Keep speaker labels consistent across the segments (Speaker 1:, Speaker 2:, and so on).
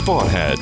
Speaker 1: Sparhead.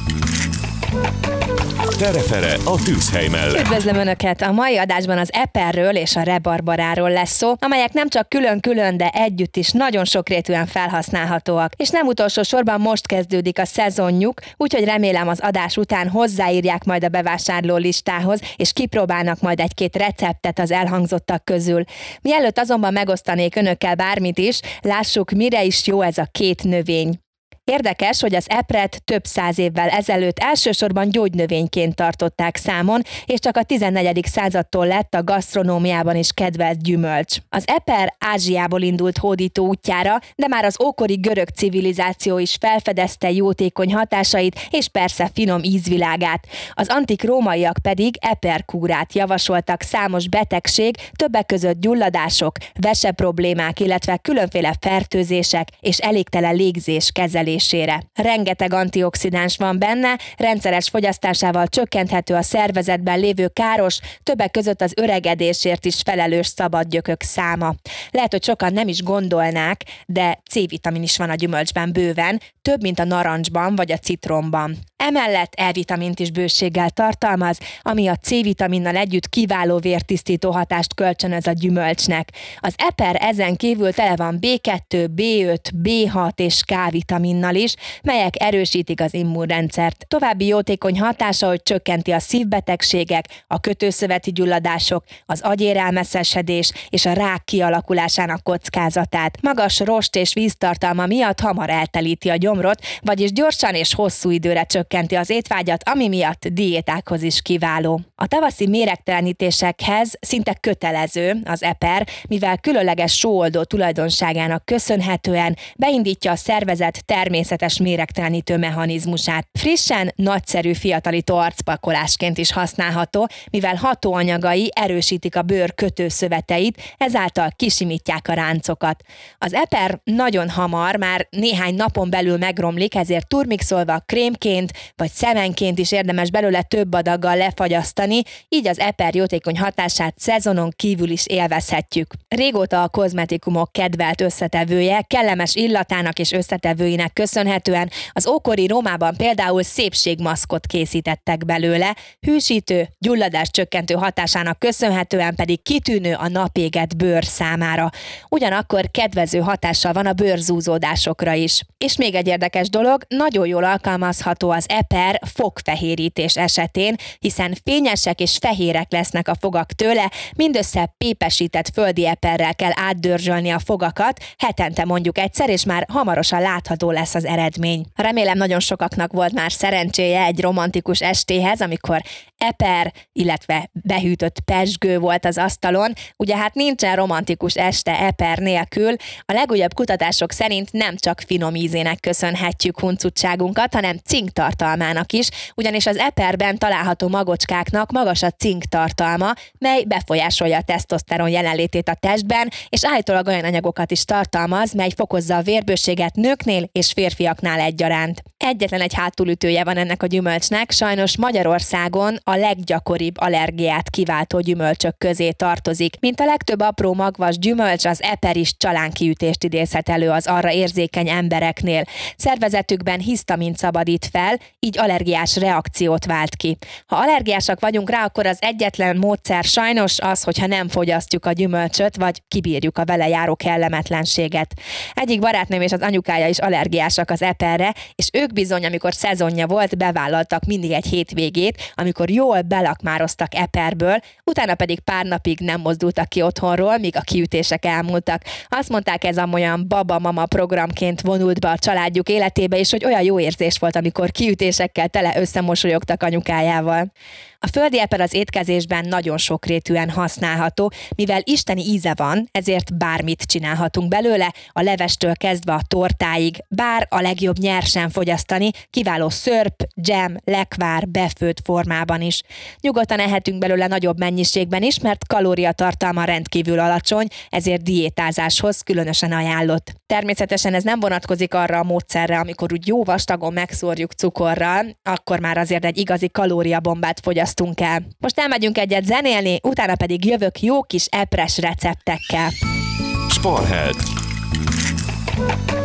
Speaker 1: Tere-fere a tűzhely mellett.
Speaker 2: Üdvözlöm Önöket! A mai adásban az eperről és a rebarbaráról lesz szó, amelyek nem csak külön-külön, de együtt is nagyon sokrétűen felhasználhatóak. És nem utolsó sorban most kezdődik a szezonjuk, úgyhogy remélem az adás után hozzáírják majd a bevásárló listához, és kipróbálnak majd egy-két receptet az elhangzottak közül. Mielőtt azonban megosztanék Önökkel bármit is, lássuk, mire is jó ez a két növény. Érdekes, hogy az epret több száz évvel ezelőtt elsősorban gyógynövényként tartották számon, és csak a 14. századtól lett a gasztronómiában is kedvelt gyümölcs. Az eper Ázsiából indult hódító útjára, de már az ókori görög civilizáció is felfedezte jótékony hatásait, és persze finom ízvilágát. Az antik rómaiak pedig eperkúrát javasoltak számos betegség, többek között gyulladások, veseproblémák, illetve különféle fertőzések és elégtelen légzés kezelésére. Rengeteg antioxidáns van benne, rendszeres fogyasztásával csökkenthető a szervezetben lévő káros, többek között az öregedésért is felelős szabadgyökök száma. Lehet, hogy sokan nem is gondolnák, de C-vitamin is van a gyümölcsben bőven, több, mint a narancsban vagy a citromban. Emellett E-vitamint is bőséggel tartalmaz, ami a C-vitaminnal együtt kiváló vértisztító hatást kölcsönöz a gyümölcsnek. Az eper ezen kívül tele van B2, B5, B6 és K-vitaminnal is, melyek erősítik az immunrendszert. További jótékony hatása, hogy csökkenti a szívbetegségek, a kötőszöveti gyulladások, az agyérelmeszesedés és a rák kialakulásának kockázatát. Magas rost és víztartalma miatt hamar eltelíti a gyomrot, vagyis gyorsan és hosszú időre csökkenti az étvágyat, ami miatt diétákhoz is kiváló. A tavaszi méregtelenítésekhez szinte kötelező az eper, mivel különleges sóoldó tulajdonságának köszönhetően beindítja a szervezet természetes méregtelenítő mechanizmusát. Frissen, nagyszerű fiatalító arcpakolásként is használható, mivel hatóanyagai erősítik a bőr kötőszöveteit, ezáltal kisimítják a ráncokat. Az eper nagyon hamar, már néhány napon belül megromlik, ezért turmixolva krémként vagy szemenként is érdemes belőle több adaggal lefagyasztani, így az eper jótékony hatását szezonon kívül is élvezhetjük. Régóta a kozmetikumok kedvelt összetevője, kellemes illatának és összetevőinek köszönhetően az ókori Rómában például szépségmaszkot készítettek belőle, hűsítő, gyulladás csökkentő hatásának köszönhetően pedig kitűnő a napégett bőr számára. Ugyanakkor kedvező hatással van a bőrzúzódásokra is. És még egy érdekes dolog, nagyon jól alkalmazható az eper fogfehérítés esetén, hiszen fényesek és fehérek lesznek a fogak tőle, mindössze pépesített földi eperrel kell átdörzsölni a fogakat, hetente mondjuk egyszer, és már hamarosan látható lesz az eredmény. Remélem nagyon sokaknak volt már szerencséje egy romantikus estéhez, amikor eper, illetve behűtött pezsgő volt az asztalon. Ugye hát nincsen romantikus este eper nélkül. A legújabb kutatások szerint nem csak finom ízének köszönhetjük huncutságunkat, hanem cink tartalmának is, ugyanis az eperben található magocskáknak magas a cink tartalma, mely befolyásolja a tesztoszteron jelenlétét a testben, és állítólag olyan anyagokat is tartalmaz, mely fokozza a vérbőséget nőknél és férfiaknál egyaránt. Egyetlen egy hátulütője van ennek a gyümölcsnek, sajnos Magyarországon a leggyakoribb allergiát kiváltó gyümölcsök közé tartozik. Mint a legtöbb apró magvas gyümölcs, az eper is csalánkiütést idézhet elő az arra érzékeny embereknél. Szervezetükben hisztamint szabadít fel, így allergiás reakciót vált ki. Ha allergiásak vagyunk rá, akkor az egyetlen módszer sajnos az, hogyha nem fogyasztjuk a gyümölcsöt, vagy kibírjuk a vele járó kellemetlenséget. Egyik barátnőm és az anyukája is allergiásak az eperre, és ők bizony, amikor szezonja volt, bevállaltak mindig egy hétvégét, amikor jól belakmároztak eperből, utána pedig pár napig nem mozdultak ki otthonról, míg a kiütések elmúltak. Azt mondták, ez amolyan baba-mama programként vonult be a családjuk életébe, és hogy olyan jó érzés volt, amikor kiütésekkel tele összemosolyogtak anyukájával. A földi eper az étkezésben nagyon sokrétűen használható, mivel isteni íze van, ezért bármit csinálhatunk belőle, a levestől kezdve a tortáig, bár a legjobb nyersen fogyasztani, kiváló szörp, dzsem, lekvár, befőtt formában is. Nyugodtan ehetünk belőle nagyobb mennyiségben is, mert kalóriatartalma rendkívül alacsony, ezért diétázáshoz különösen ajánlott. Természetesen ez nem vonatkozik arra a módszerre, amikor úgy jó vastagon megszórjuk cukorral, akkor már azért egy igazi kalóriabombát fogyasztunk el. Most elmegyünk egyet zenélni, utána pedig jövök jó kis epres receptekkel.
Speaker 1: Sparhead.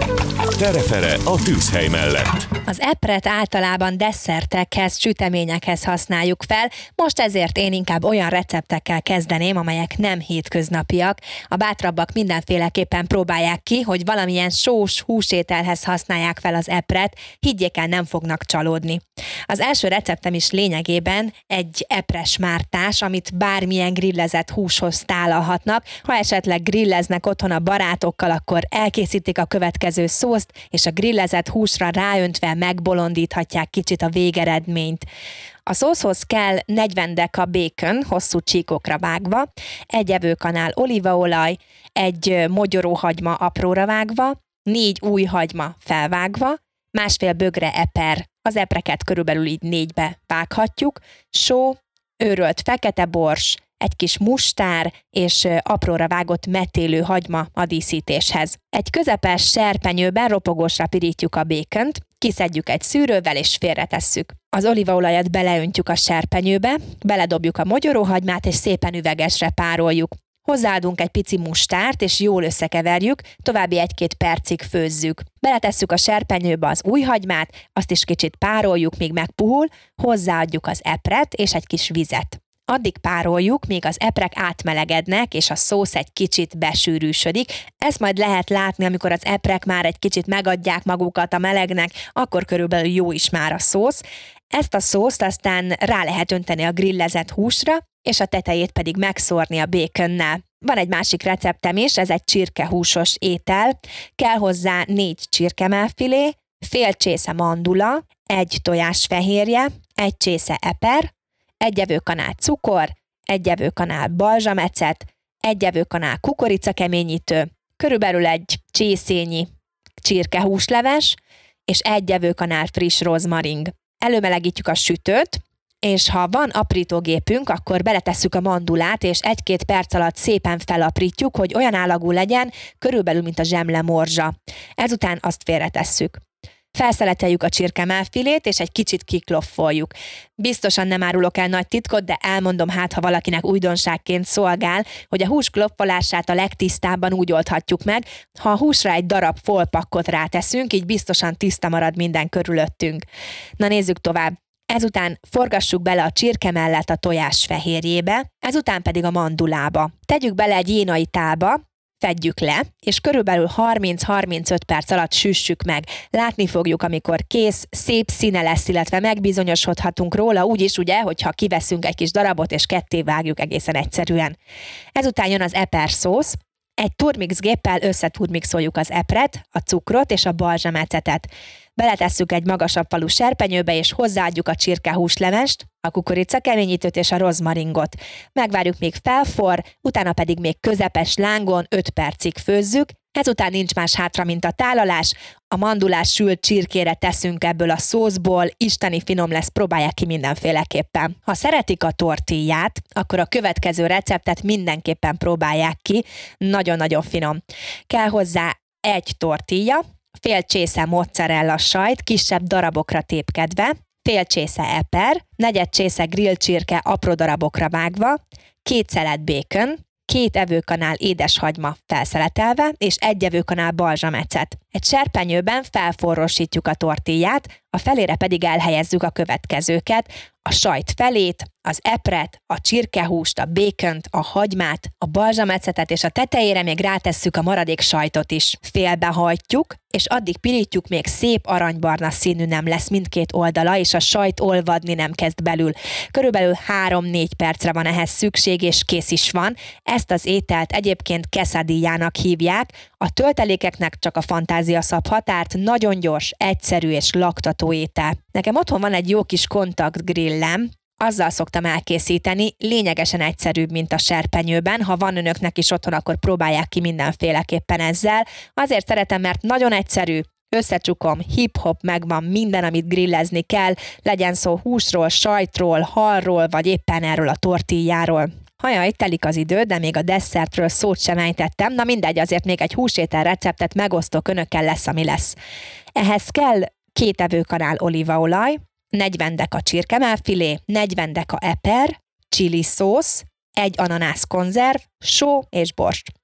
Speaker 1: Terefere a tűzhely mellett.
Speaker 2: Az epret általában desszertekhez, süteményekhez használjuk fel, most ezért én inkább olyan receptekkel kezdeném, amelyek nem hétköznapiak. A bátrabbak mindenféleképpen próbálják ki, hogy valamilyen sós húsételhez használják fel az epret, higgyék el, nem fognak csalódni. Az első receptem is lényegében egy epres mártás, amit bármilyen grillezett húshoz tálalhatnak. Ha esetleg grilleznek otthon a barátokkal, akkor elkészítik a következő szószt, és a grillezett húsra ráöntve megbolondíthatják kicsit a végeredményt. A szószhoz kell 40 deka bacon, hosszú csíkokra vágva, egy evőkanál olívaolaj, egy mogyoróhagyma apróra vágva, 4 új hagyma felvágva, másfél bögre eper, az epreket körülbelül így 4-be vághatjuk, só, őrölt fekete bors, egy kis mustár és apróra vágott metélő hagyma a díszítéshez. Egy közepes serpenyőben ropogósra pirítjuk a békönt, kiszedjük egy szűrővel és félretesszük. Az olívaolajat beleöntjük a serpenyőbe, beledobjuk a mogyoróhagymát és szépen üvegesre pároljuk. Hozzáadunk egy pici mustárt, és jól összekeverjük, további 1-2 percig főzzük. Beletesszük a serpenyőbe az új hagymát, azt is kicsit pároljuk, míg megpuhul, hozzáadjuk az epret és egy kis vizet. Addig pároljuk, míg az eprek átmelegednek, és a szósz egy kicsit besűrűsödik. Ezt majd lehet látni, amikor az eprek már egy kicsit megadják magukat a melegnek, akkor körülbelül jó is már a szósz. Ezt a szószt aztán rá lehet önteni a grillezett húsra, és a tetejét pedig megszórni a baconnel. Van egy másik receptem is, ez egy csirkehúsos étel. Kell hozzá 4 csirkemellfilé, fél csésze mandula, 1 tojásfehérje, 1 csésze eper, 1 evőkanál cukor, 1 evőkanál balzsamecet, 1 evőkanál kukoricakeményítő, körülbelül 1 csészényi csirkehúsleves, és 1 evőkanál friss rozmaring. Előmelegítjük a sütőt, és ha van aprítógépünk, akkor beletesszük a mandulát, és 1-2 perc alatt szépen felaprítjuk, hogy olyan állagú legyen, körülbelül, mint a zsemle morzsa. Ezután azt félretesszük. Felszeleteljük a csirkemellfilét, és egy kicsit kikloffoljuk. Biztosan nem árulok el nagy titkot, de elmondom, hát ha valakinek újdonságként szolgál, hogy a hús kloffolását a legtisztábban úgy oldhatjuk meg, ha a húsra egy darab folpakkot ráteszünk, így biztosan tiszta marad minden körülöttünk. Na nézzük tovább. Ezután forgassuk bele a csirke mellett a tojás fehérjébe, ezután pedig a mandulába. Tegyük bele egy jénai tálba, fedjük le, és körülbelül 30-35 perc alatt süssük meg. Látni fogjuk, amikor kész, szép színe lesz, illetve megbizonyosodhatunk róla, úgyis ugye, hogyha kiveszünk egy kis darabot, és ketté vágjuk egészen egyszerűen. Ezután jön az eper szósz. Egy turmix géppel összeturmixoljuk az epret, a cukrot és a balzsamecetet. Beletesszük egy magasabb falu serpenyőbe, és hozzáadjuk a csirkehúslevest, a kukoricakeményítőt és a rozmaringot. Megvárjuk, míg felforr, utána pedig még közepes lángon 5 percig főzzük, ezután nincs más hátra, mint a tálalás. A mandulás sült csirkére teszünk ebből a szószból, isteni finom lesz, próbálják ki mindenféleképpen. Ha szeretik a tortillát, akkor a következő receptet mindenképpen próbálják ki, nagyon-nagyon finom. Kell hozzá 1 tortilla, fél csésze mozzarella sajt, kisebb darabokra tépkedve, fél csésze eper, 4 csésze grill csirke apró darabokra vágva, 2 szelet bacon, 2 evőkanál édeshagyma felszeletelve, és 1 evőkanál balzsamecet. Egy serpenyőben felforrósítjuk a tortillát, a felére pedig elhelyezzük a következőket: a sajt felét, az epret, a csirkehúst, a bacont, a hagymát, a balzsamecetet, és a tetejére még rátesszük a maradék sajtot is. Félbehajtjuk, és addig pirítjuk, még szép aranybarna színű nem lesz mindkét oldala, és a sajt olvadni nem kezd belül. Körülbelül 3-4 percre van ehhez szükség, és kész is van. Ezt az ételt egyébként quesadillának hívják, a töltelékeknek csak a fantázia szab határt, nagyon gyors, egyszerű és laktató étel. Nekem otthon van egy jó kis kontaktgrillem, azzal szoktam elkészíteni, lényegesen egyszerűbb, mint a serpenyőben. Ha van önöknek is otthon, akkor próbálják ki mindenféleképpen ezzel. Azért szeretem, mert nagyon egyszerű, összecsukom, hip-hop, megvan minden, amit grillezni kell, legyen szó húsról, sajtról, halról, vagy éppen erről a tortilláról. Hajaj, telik az idő, de még a desszertről szót sem ejtettem, na mindegy, azért még egy húsétel receptet megosztok önökkel, lesz, ami lesz. Ehhez kell 2 evőkanál olívaolaj, 40 deka csirkemellfilé, 40 deka eper, chili szósz, 1 ananász konzerv, só és borst.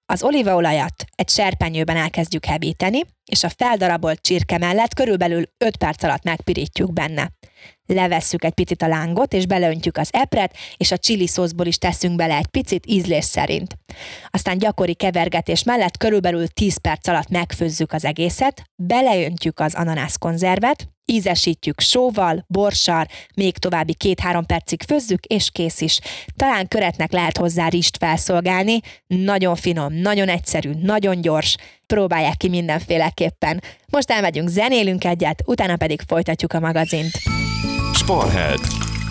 Speaker 2: Az olívaolajat egy serpenyőben elkezdjük hevíteni, és a feldarabolt csirke mellett körülbelül 5 perc alatt megpirítjuk benne. Levesszük egy picit a lángot, és beleöntjük az epret, és a chili szószból is teszünk bele egy picit ízlés szerint. Aztán gyakori kevergetés mellett körülbelül 10 perc alatt megfőzzük az egészet, beleöntjük az ananászkonzervet, ízesítjük sóval, borssal, még további 2-3 percig főzzük, és kész is. Talán köretnek lehet hozzá rizst felszolgálni, nagyon finom, nagyon egyszerű, nagyon gyors, próbálják ki mindenféleképpen. Most elmegyünk, zenélünk egyet, utána pedig folytatjuk a magazint.
Speaker 1: Sparheld.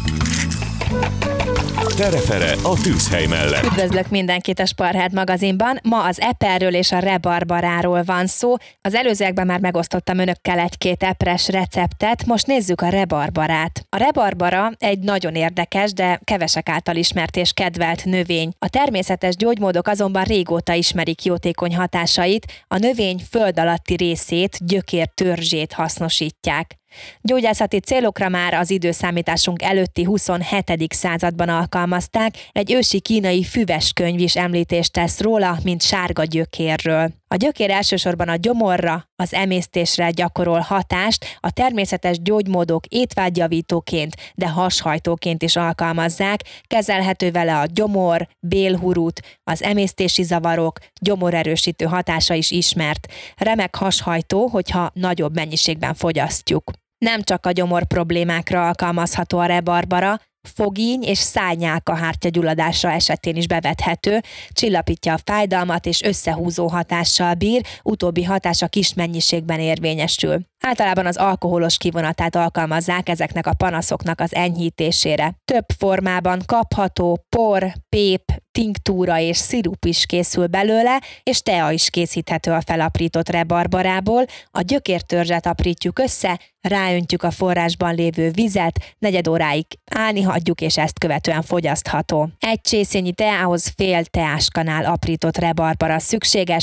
Speaker 1: Tere-fere a tűzhely mellett.
Speaker 2: Üdvözlök mindenkit a Sparheld magazinban. Ma az eperről és a rebarbaráról van szó. Az előzőekben már megosztottam önökkel egy-két epres receptet, most nézzük a rebarbarát. A rebarbara egy nagyon érdekes, de kevesek által ismert és kedvelt növény. A természetes gyógymódok azonban régóta ismerik jótékony hatásait, a növény föld alatti részét, gyökértörzsét hasznosítják. Gyógyászati célokra már az időszámításunk előtti 27. században alkalmazták, egy ősi kínai füves könyv is említést tesz róla, mint sárga gyökérről. A gyökér elsősorban a gyomorra, az emésztésre gyakorol hatást, a természetes gyógymódok étvágyjavítóként, de hashajtóként is alkalmazzák, kezelhető vele a gyomor, bélhurut, az emésztési zavarok, gyomorerősítő hatása is ismert. Remek hashajtó, hogyha nagyobb mennyiségben fogyasztjuk. Nem csak a gyomor problémákra alkalmazható a rebarbara, fogíny és szárnyálkahártya gyulladása esetén is bevethető, csillapítja a fájdalmat és összehúzó hatással bír, utóbbi hatása kis mennyiségben érvényesül. Általában az alkoholos kivonatát alkalmazzák ezeknek a panaszoknak az enyhítésére. Több formában kapható por, pép, tinktúra és szirup is készül belőle, és tea is készíthető a felaprított rebarbarából. A gyökértörzset aprítjuk össze, ráöntjük a forrásban lévő vizet, 4 óráig állni hagyjuk, és ezt követően fogyasztható. Egy csészényi teához fél teáskanál aprított rebarbara szükséges,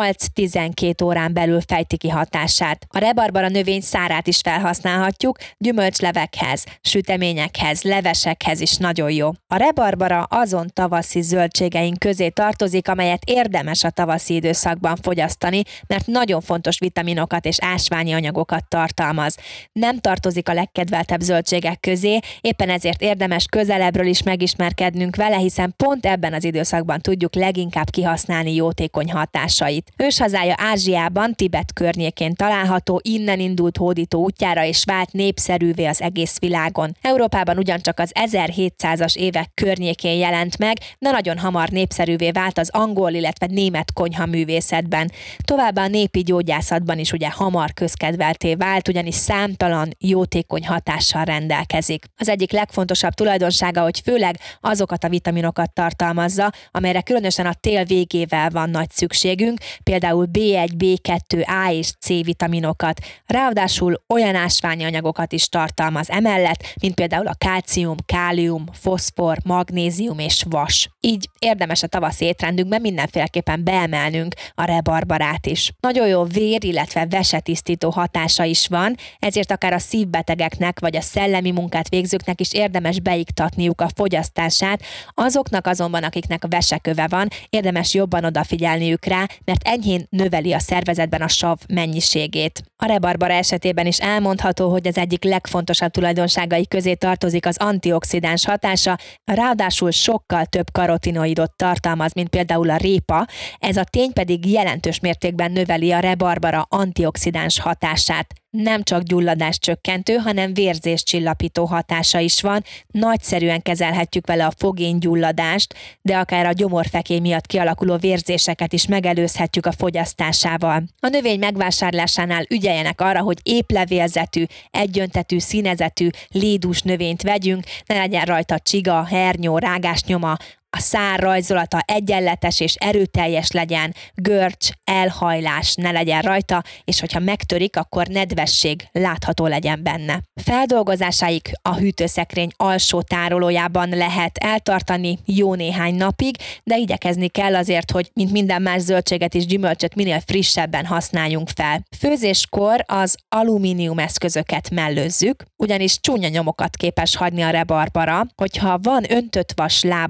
Speaker 2: 8-12 órán belül fejti ki hatását. A rebarbara növény szárát is felhasználhatjuk, gyümölcslevekhez, süteményekhez, levesekhez is nagyon jó. A rebarbara azon tavaszi zöldségeink közé tartozik, amelyet érdemes a tavaszi időszakban fogyasztani, mert nagyon fontos vitaminokat és ásványi anyagokat tartalmaz. Nem tartozik a legkedveltebb zöldségek közé, éppen ezért érdemes közelebbről is megismerkednünk vele, hiszen pont ebben az időszakban tudjuk leginkább kihasználni jótékony hatásait. Őshazája Ázsiában, Tibet környékén található, innen indult hódító útjára és vált népszerűvé az egész világon. Európában ugyancsak az 1700-as évek környékén jelent meg, de nagyon hamar népszerűvé vált az angol, illetve német konyhaművészetben. Továbbá a népi gyógyászatban is ugye hamar közkedvelté vált, ugyanis számtalan jótékony hatással rendelkezik. Az egyik legfontosabb tulajdonsága, hogy főleg azokat a vitaminokat tartalmazza, amelyre különösen a tél végével van nagy szükségünk, például B1, B2, A és C vitaminokat. Ráadásul olyan ásványi anyagokat is tartalmaz emellett, mint például a kálcium, kálium, foszfor, magnézium és vas. Így érdemes a tavaszi étrendünkben mindenféleképpen beemelnünk a rebarbarát is. Nagyon jó vér, illetve vesetisztító hatása is van, ezért akár a szívbetegeknek vagy a szellemi munkát végzőknek is érdemes beiktatniuk a fogyasztását, azoknak azonban, akiknek veseköve van, érdemes jobban odafigyelniük rá, mert enyhén növeli a szervezetben a sav mennyiségét. A rebarbara esetében is elmondható, hogy az egyik legfontosabb tulajdonságai közé tartozik az antioxidáns hatása, ráadásul sokkal több karotinoidot tartalmaz, mint például a répa, ez a tény pedig jelentős mértékben növeli a rebarbara antioxidáns hatását. Nem csak gyulladás csökkentő, hanem vérzéscsillapító hatása is van. Nagyszerűen kezelhetjük vele a fogéngyulladást, de akár a gyomorfekély miatt kialakuló vérzéseket is megelőzhetjük a fogyasztásával. A növény megvásárlásánál ügyeljenek arra, hogy épp levélzetű, egyöntetű, színezetű, lédús növényt vegyünk, ne legyen rajta csiga, hernyó, rágásnyoma, a szár rajzolata egyenletes és erőteljes legyen, görcs, elhajlás ne legyen rajta, és hogyha megtörik, akkor nedvesség látható legyen benne. Feldolgozásáig a hűtőszekrény alsó tárolójában lehet eltartani jó néhány napig, de igyekezni kell azért, hogy mint minden más zöldséget és gyümölcsöt minél frissebben használjunk fel. Főzéskor az alumínium eszközöket mellőzzük, ugyanis csúnya nyomokat képes hagyni a rebarbara, hogyha van öntött vas, lábos vagy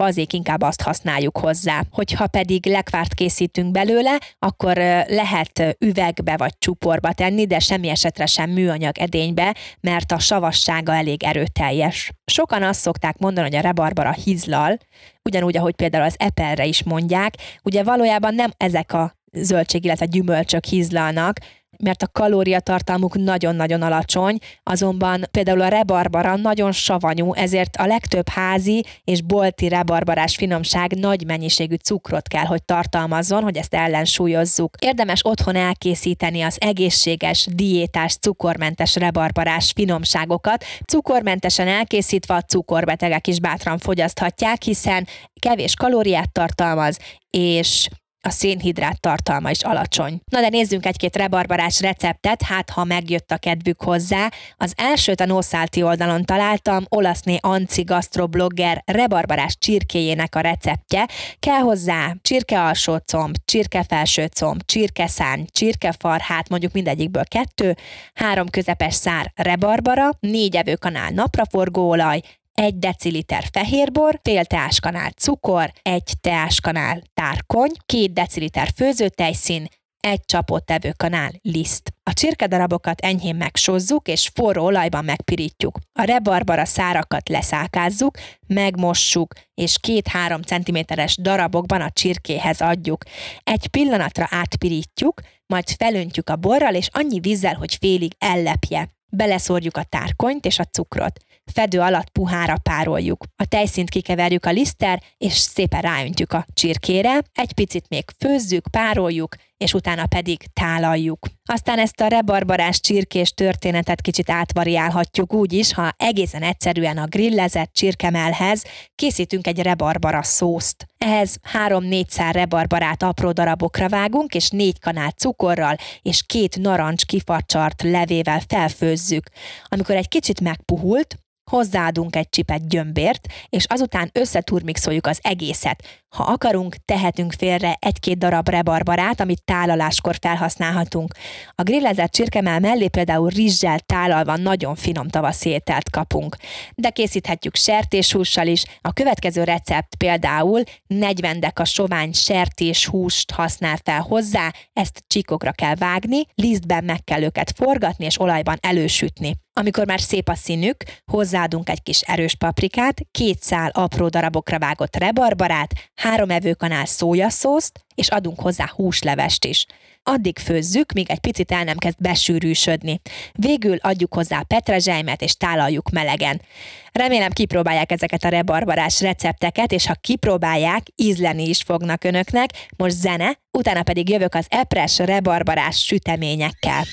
Speaker 2: fazék, inkább azt használjuk hozzá. Hogyha pedig lekvárt készítünk belőle, akkor lehet üvegbe vagy csuporba tenni, de semmi esetre sem műanyag edénybe, mert a savassága elég erőteljes. Sokan azt szokták mondani, hogy a rebarbara hizlal, ugyanúgy, ahogy például az eperre is mondják, ugye valójában nem ezek a zöldség, illetve gyümölcsök hizlalnak, mert a kalóriatartalmuk nagyon-nagyon alacsony, azonban például a rebarbara nagyon savanyú, ezért a legtöbb házi és bolti rebarbarás finomság nagy mennyiségű cukrot kell, hogy tartalmazzon, hogy ezt ellensúlyozzuk. Érdemes otthon elkészíteni az egészséges, diétás, cukormentes rebarbarás finomságokat. Cukormentesen elkészítve a cukorbetegek is bátran fogyaszthatják, hiszen kevés kalóriát tartalmaz, és a szénhidrát tartalma is alacsony. Na de nézzünk egy-két rebarbarás receptet, hát ha megjött a kedvük hozzá. Az elsőt a Nószálti oldalon találtam, olaszné Anci gasztroblogger rebarbarás csirkéjének a receptje. Kell hozzá csirkealsócomb, csirkefelsőcomb, csirkeszárny, csirkefarhát, mondjuk mindegyikből 2, 3 közepes szár rebarbara, 4 evőkanál napraforgóolaj, 1 deciliter fehérbor, fél teáskanál cukor, 1 teáskanál tárkony, 2 deciliter főzőtejszín, 1 csapott evőkanál liszt. A csirkedarabokat enyhén megsózzuk, és forró olajban megpirítjuk. A rebarbara szárakat leszálkázzuk, megmossuk, és 2-3 cm-es darabokban a csirkéhez adjuk. Egy pillanatra átpirítjuk, majd felöntjük a borral, és annyi vízzel, hogy félig ellepje. Beleszórjuk a tárkonyt és a cukrot. Fedő alatt puhára pároljuk. A tejszínt kikeverjük a liszttel, és szépen ráöntjük a csirkére, egy picit még főzzük, pároljuk, és utána pedig tálaljuk. Aztán ezt a rebarbarás csirkés történetet kicsit átvariálhatjuk úgy is, ha egészen egyszerűen a grillezett csirkemellhez készítünk egy rebarbara szószt. Ehhez 3-4 szár rebarbarát apró darabokra vágunk, és 4 kanál cukorral és 2 narancs kifacsart levével felfőzzük. Amikor egy kicsit megpuhult, hozzáadunk egy csipet gyömbért, és azután összeturmixoljuk az egészet. Ha akarunk, tehetünk félre 1-2 darab rebarbarát, amit tálaláskor felhasználhatunk. A grillezett csirkemell mellé például rizssel tálalva nagyon finom tavaszi ételt kapunk. De készíthetjük sertéshússal is. A következő recept például 40 deka sovány sertéshúst használ fel hozzá, ezt csíkokra kell vágni, lisztben meg kell őket forgatni és olajban elősütni. Amikor már szép a színük, hozzáadunk egy kis erős paprikát, 2 szál apró darabokra vágott rebarbarát, 3 evőkanál szójaszószt, és adunk hozzá húslevest is. Addig főzzük, míg egy picit el nem kezd besűrűsödni. Végül adjuk hozzá petrezselymet, és tálaljuk melegen. Remélem kipróbálják ezeket a rebarbarás recepteket, és ha kipróbálják, ízleni is fognak önöknek. Most zene, utána pedig jövök az epres rebarbarás süteményekkel.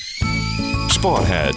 Speaker 1: Sparheld.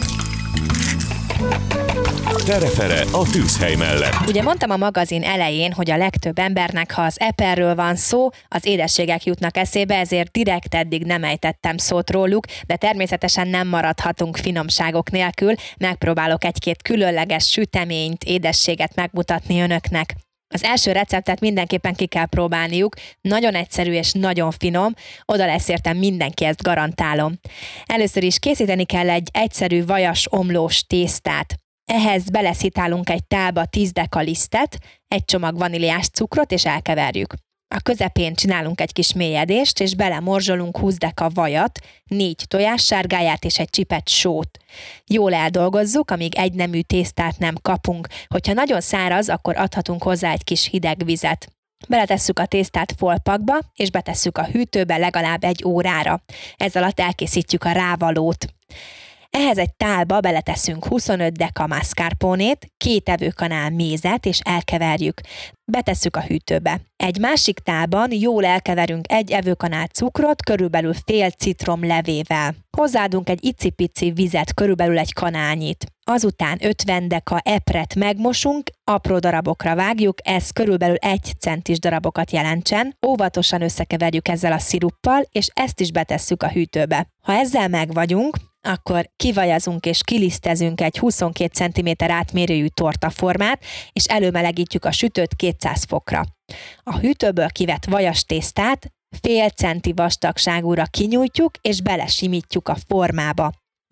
Speaker 1: Terefere a tűzhely mellett.
Speaker 2: Ugye mondtam a magazin elején, hogy a legtöbb embernek, ha az eperről van szó, az édességek jutnak eszébe, ezért direkt eddig nem ejtettem szót róluk, de természetesen nem maradhatunk finomságok nélkül, megpróbálok 1-2 különleges süteményt, édességet megmutatni önöknek. Az első receptet mindenképpen ki kell próbálniuk, nagyon egyszerű és nagyon finom, oda lesz értem mindenki, ezt garantálom. Először is készíteni kell egy egyszerű vajas omlós tésztát. Ehhez beleszitálunk egy tálba 10 deka lisztet, egy csomag vaníliás cukrot, és elkeverjük. A közepén csinálunk egy kis mélyedést, és belemorzsolunk 20 deka vajat, 4 tojássárgáját és egy csipet sót. Jól eldolgozzuk, amíg egynemű tésztát nem kapunk. Hogyha nagyon száraz, akkor adhatunk hozzá egy kis hideg vizet. Beletesszük a tésztát folpakba, és betesszük a hűtőbe legalább 1 órára. Ez alatt elkészítjük a rávalót. Ehhez egy tálba beleteszünk 25 deka mascarponét, 2 evőkanál mézet, és elkeverjük. Betesszük a hűtőbe. Egy másik tálban jól elkeverünk 1 evőkanál cukrot, körülbelül fél citrom levével. Hozzáadunk egy icipici vizet, körülbelül egy kanálnyit. Azután 50 deka epret megmosunk, apró darabokra vágjuk, ez körülbelül 1 centis darabokat jelentsen. Óvatosan összekeverjük ezzel a sziruppal, és ezt is betesszük a hűtőbe. Ha ezzel megvagyunk, akkor kivajazunk és kilisztezünk egy 22 cm átmérőjű tortaformát, és előmelegítjük a sütőt 200 fokra. A hűtőből kivett vajas tésztát fél centi vastagságúra kinyújtjuk, és belesimítjuk a formába.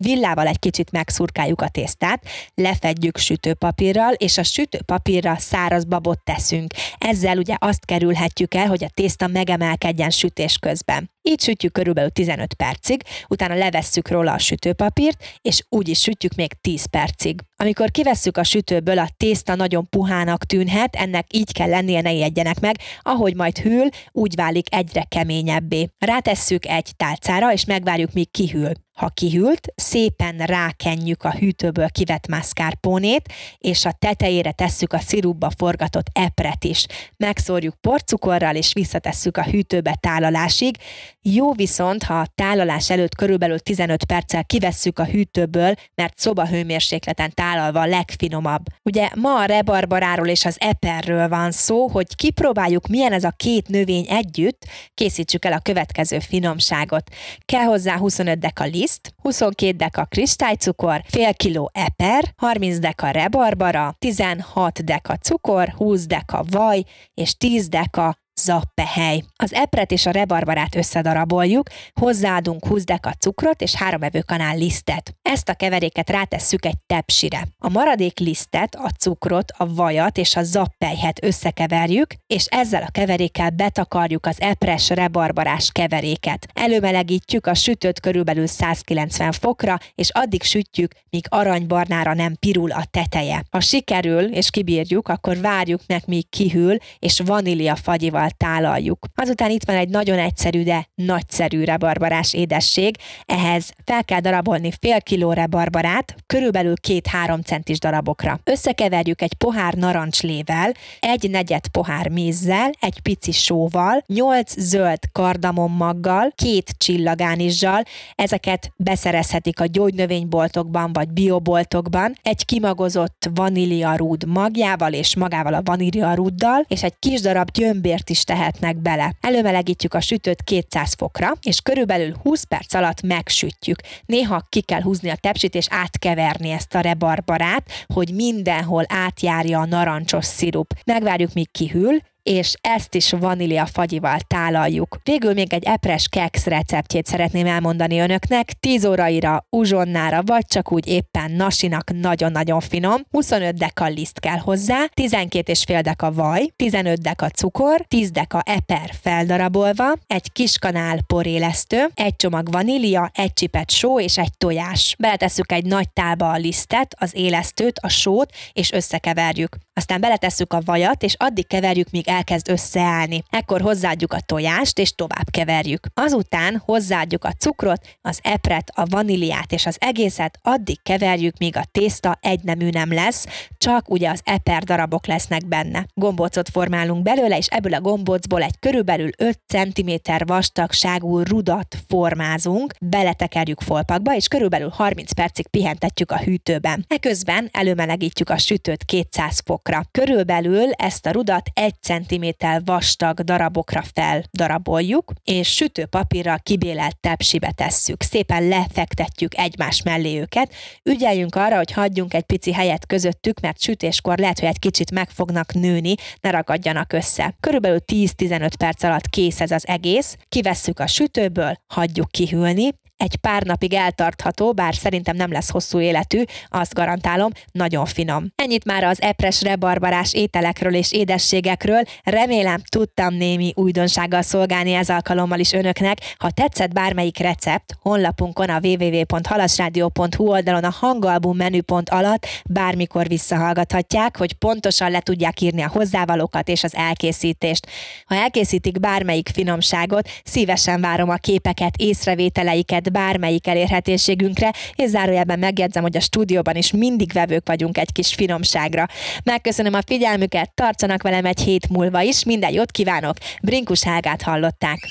Speaker 2: villával egy kicsit megszurkáljuk a tésztát, lefedjük sütőpapírral, és a sütőpapírra száraz babot teszünk. Ezzel ugye azt kerülhetjük el, hogy a tészta megemelkedjen sütés közben. Így sütjük körülbelül 15 percig, utána levesszük róla a sütőpapírt, és úgy is sütjük még 10 percig. Amikor kivesszük a sütőből, a tészta nagyon puhának tűnhet, ennek így kell lennie, ne ijedjenek meg, ahogy majd hűl, úgy válik egyre keményebbé. Rátesszük egy tálcára, és megvárjuk, míg kihűl. Ha kihűlt, szépen rákenjük a hűtőből kivett mascarponét, és a tetejére tesszük a szirupba forgatott epret is. Megszórjuk porcukorral, és visszatesszük a hűtőbe tálalásig. Jó viszont, ha a tálalás előtt körülbelül 15 perccel kivesszük a hűtőből, mert szobahőmérsékleten tálalva a legfinomabb. Ugye ma a rebarbaráról és az eperről van szó, hogy kipróbáljuk, milyen ez a két növény együtt, készítsük el a következő finomságot. Kell hozzá 25 deka liszt, 22 deka kristálycukor, fél kiló eper, 30 deka rebarbara, 16 deka cukor, 20 deka vaj és 10 deka zappehely. Az epret és a rebarbarát összedaraboljuk, hozzáadunk 20 deka cukrot és 3 evőkanál lisztet. Ezt a keveréket rátesszük egy tepsire. A maradék lisztet, a cukrot, a vajat és a zappelyhet összekeverjük, és ezzel a keverékkel betakarjuk az epres rebarbarás keveréket. Előmelegítjük a sütőt körülbelül 190 fokra, és addig sütjük, míg aranybarnára nem pirul a teteje. Ha sikerül és kibírjuk, akkor várjuk meg, míg kihűl, és vaníliafagyival tálaljuk. Azután itt van egy nagyon egyszerű, de nagyszerű rebarbarás édesség. Ehhez fel kell darabolni fél kiló rebarbarát, körülbelül 2-3 centis darabokra. Összekeverjük egy pohár narancslével, egy negyed pohár mézzel, egy pici sóval, 8 zöld kardamommaggal, 2 csillagánizsal, ezeket beszerezhetik a gyógynövényboltokban vagy bioboltokban, egy kimagozott vaníliarúd magjával és magával a vaníliarúddal, és egy kis darab gyömbért is tehetnek bele. Előmelegítjük a sütőt 200 fokra, és körülbelül 20 perc alatt megsütjük. Néha ki kell húzni a tepsit, és átkeverni ezt a rebarbarát, hogy mindenhol átjárja a narancsos szirup. Megvárjuk, míg kihűl, és ezt is vaníliafagyival tálaljuk. Végül még egy epres keksz receptjét szeretném elmondani önöknek, 10 óraira, uzsonnára, vagy csak úgy éppen nasinak nagyon-nagyon finom. 25 deka liszt kell hozzá, 12,5 deka vaj, 15 deka cukor, 10 deka eper feldarabolva, egy kis kanál porélesztő, egy csomag vanília, egy csipet só és egy tojás. Beletesszük egy nagy tálba a lisztet, az élesztőt, a sót, és összekeverjük. Aztán beletesszük a vajat, és addig keverjük, míg elkezd összeállni. Ekkor hozzáadjuk a tojást, és tovább keverjük. Azután hozzáadjuk a cukrot, az epret, a vaníliát, és az egészet addig keverjük, míg a tészta egynemű nem lesz, csak ugye az eper darabok lesznek benne. Gombócot formálunk belőle, és ebből a gombócból egy körülbelül 5 cm vastagságú rudat formázunk, beletekerjük folpakba, és körülbelül 30 percig pihentetjük a hűtőben. Eközben előmelegítjük a sütőt 200 fokra. Körülbelül ezt a rudat 1 cm vastag darabokra feldaraboljuk, és sütőpapírral kibélelt tepsibe tesszük. Szépen lefektetjük egymás mellé őket. Ügyeljünk arra, hogy hagyjunk egy pici helyet közöttük, mert sütéskor lehet, hogy egy kicsit meg fognak nőni, ne ragadjanak össze. Körülbelül 10-15 perc alatt kész ez az egész. Kivesszük a sütőből, hagyjuk kihűlni. Egy pár napig eltartható, bár szerintem nem lesz hosszú életű, azt garantálom, nagyon finom. Ennyit már az epres rebarbarás ételekről és édességekről, remélem tudtam némi újdonsággal szolgálni ez alkalommal is önöknek. Ha tetszett bármelyik recept, honlapunkon a www.halasradio.hu oldalon a hangalbum menüpont alatt bármikor visszahallgathatják, hogy pontosan le tudják írni a hozzávalókat és az elkészítést. Ha elkészítik bármelyik finomságot, szívesen várom a képeket, észrevételeiket bármelyik elérhetőségünkre, és zárójelben megjegyzem, hogy a stúdióban is mindig vevők vagyunk egy kis finomságra. Megköszönöm a figyelmüket, tartsanak velem egy hét múlva is, minden jót kívánok! Brinkus Helgát hallották.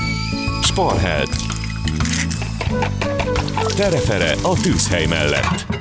Speaker 1: Sportheld. Tere-fere a tűzhely mellett.